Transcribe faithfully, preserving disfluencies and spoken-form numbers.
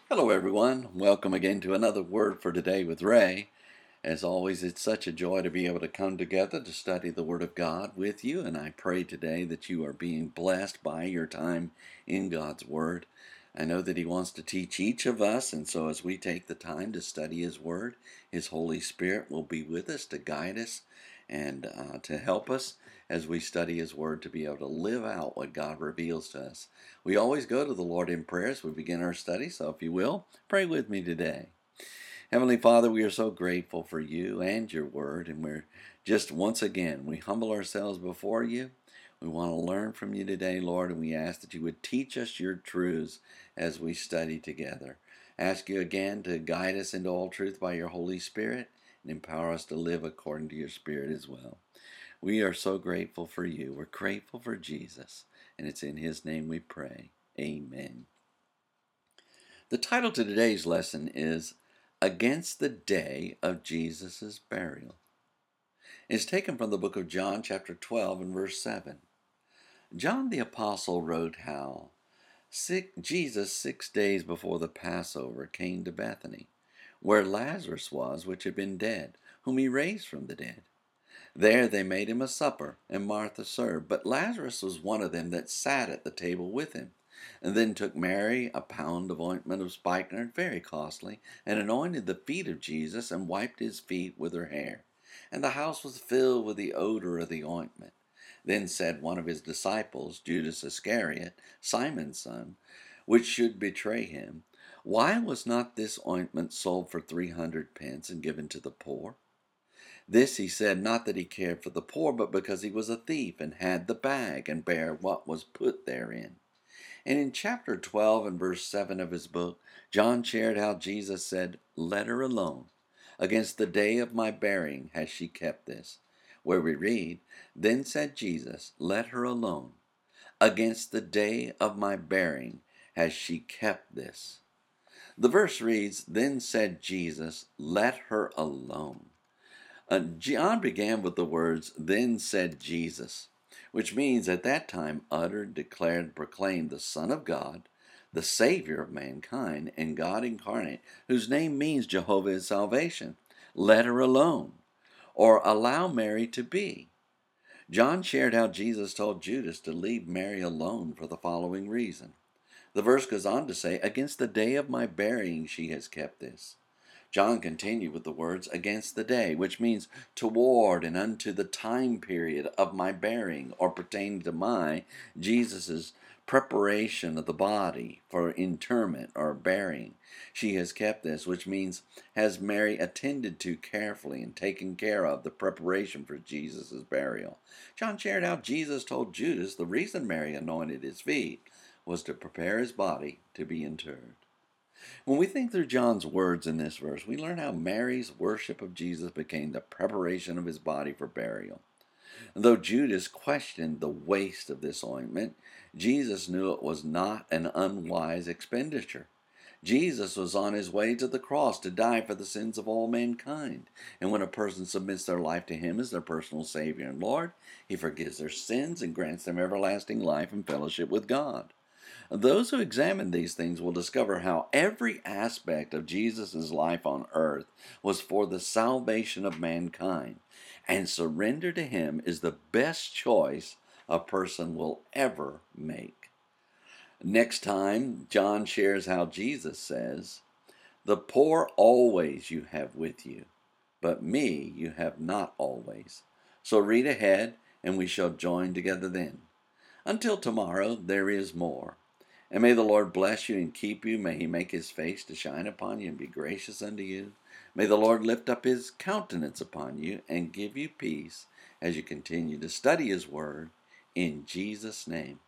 Hello, everyone. Welcome again to another Word for Today with Ray. As always, it's such a joy to be able to come together to study the Word of God with you, and I pray today that you are being blessed by your time in God's Word. I know that He wants to teach each of us, and so as we take the time to study His Word, His Holy Spirit will be with us to guide us and uh, to help us as we study His Word to be able to live out what God reveals to us. We always go to the Lord in prayer as we begin our study, so if you will, pray with me today. Heavenly Father, we are so grateful for you and your word, and we're just once again, we humble ourselves before you. We want to learn from you today, Lord, and we ask that you would teach us your truths as we study together. Ask you again to guide us into all truth by your Holy Spirit and empower us to live according to your Spirit as well. We are so grateful for you. We're grateful for Jesus, and it's in his name we pray. Amen. The title to today's lesson is Against the Day of Jesus' Burial. It's taken from the book of John, chapter twelve, and verse seven. John the Apostle wrote how six, Jesus, six days before the Passover, came to Bethany, where Lazarus was, which had been dead, whom he raised from the dead. There they made him a supper, and Martha served. But Lazarus was one of them that sat at the table with him. And then took Mary a pound of ointment of spikenard, very costly, and anointed the feet of Jesus, and wiped his feet with her hair. And the house was filled with the odor of the ointment. Then said one of his disciples, Judas Iscariot, Simon's son, which should betray him, Why was not this ointment sold for three hundred pence and given to the poor? This he said, not that he cared for the poor, but because he was a thief, and had the bag, and bare what was put therein. And in chapter twelve and verse seven of his book, John shared how Jesus said, Let her alone. Against the day of my burying has she kept this. Where we read, Then said Jesus, Let her alone. Against the day of my burying has she kept this. The verse reads, Then said Jesus, Let her alone. Uh, John began with the words, Then said Jesus, which means at that time uttered, declared, proclaimed the Son of God, the Savior of mankind, and God incarnate, whose name means Jehovah is salvation. Let her alone, or allow Mary to be. John shared how Jesus told Judas to leave Mary alone for the following reason. The verse goes on to say, Against the day of my burying she has kept this. John continued with the words, Against the day, which means toward and unto the time period of my burying, or pertaining to my, Jesus' preparation of the body for interment or burying. She has kept this, which means has Mary attended to carefully and taken care of the preparation for Jesus' burial. John shared how Jesus told Judas the reason Mary anointed his feet was to prepare his body to be interred. When we think through John's words in this verse, we learn how Mary's worship of Jesus became the preparation of his body for burial. And though Judas questioned the waste of this ointment, Jesus knew it was not an unwise expenditure. Jesus was on his way to the cross to die for the sins of all mankind. And when a person submits their life to him as their personal Savior and Lord, he forgives their sins and grants them everlasting life and fellowship with God. Those who examine these things will discover how every aspect of Jesus' life on earth was for the salvation of mankind, and surrender to him is the best choice a person will ever make. Next time, John shares how Jesus says, The poor always you have with you, but me you have not always. So read ahead, and we shall join together then. Until tomorrow, there is more. And may the Lord bless you and keep you. May he make his face to shine upon you and be gracious unto you. May the Lord lift up his countenance upon you and give you peace as you continue to study his word. In Jesus' name,